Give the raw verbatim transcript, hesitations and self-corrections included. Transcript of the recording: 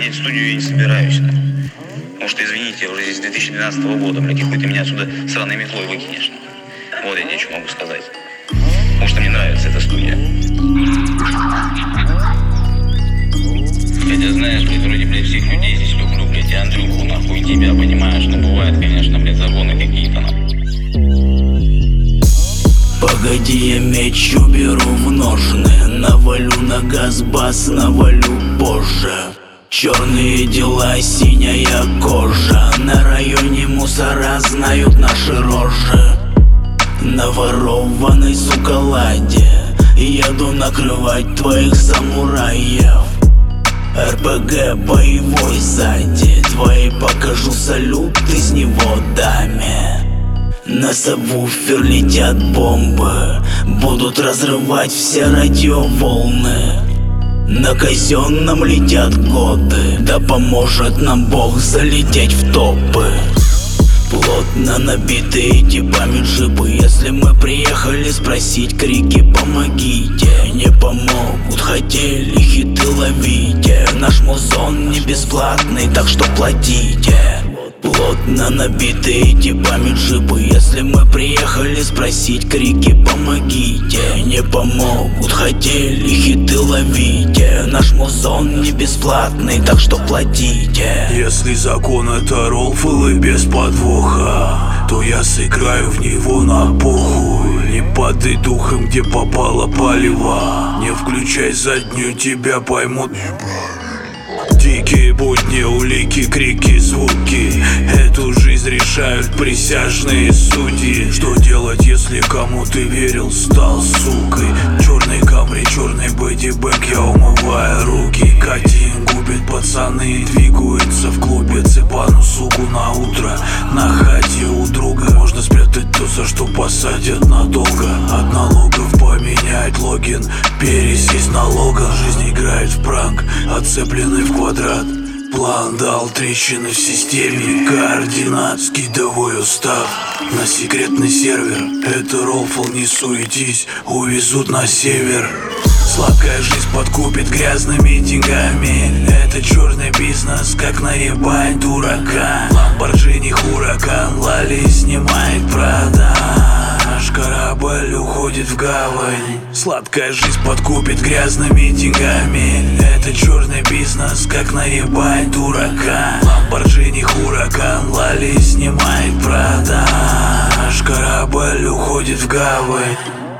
менять студию я не собираюсь. Потому что, извините, я уже здесь с две тысячи двенадцатого года, блядь, и хуй ты меня отсюда сраной метлой выкинешь. Вот я тебе что могу сказать. Потому что мне нравится эта студия. Хотя, знаешь, блядь, вроде, блядь, всех людей здесь люблю, блядь, и Андрюху, нахуй, и тебя, понимаешь? Но бывает, конечно, блядь, загоны какие-то, нахуй. Погоди, я меч уберу в ножны, навалю на газ, бас навалю позже. Черные дела, синяя кожа, на районе мусора знают наши рожи. На ворованной, сука, ладе еду накрывать твоих самураев. РПГ боевой сзади, твои покажу салюты с неводами. На сабвуфер летят бомбы, будут разрывать все радиоволны. На казенном летят годы, да поможет нам Бог залететь в топы. Плотно набитые типами джипы, если мы приехали спросить, крики помогите. Не помогут, хотели хиты ловите. Наш музон не бесплатный, так что платите. Плотно набитые типами джипы, если мы приехали спросить, крики помогите. Не помогут, хотели хиты ловите. Наш музон не бесплатный, так что платите. Если закон это ролфл и без подвоха, то я сыграю в него на похуй. Не падай духом, где попало палево. Не включай заднюю, тебя поймут. Дикие будни, улики, крики, звуки. Эту жизнь решают присяжные судьи. Что делать, если кому ты верил, стал сукой? Черный Камри, черный Бэдди Бэк, я умываю руки. Катин губит пацаны, двигаются в клубе. Цепану суку на утро на хате у друга. Можно спрятать то, за что посадят надолго. От налогов поменять логин, пересесть налога. Жизнь играет в пранк, отцепленный в квадрат. План дал трещины в системе координат. Скидывай устав на секретный сервер. Это ролфл, не суетись, увезут на север. Сладкая жизнь подкупит грязными деньгами. Это черный бизнес, как наебать дурака. Ламборджини Хуракан, Лали снимает продаж. Корабль уходит в гавань. Сладкая жизнь подкупит грязными деньгами. Это черный бизнес, как наебать дурака. Ламборджини Хуракан, Лали снимает продаж. Корабль уходит в гавань.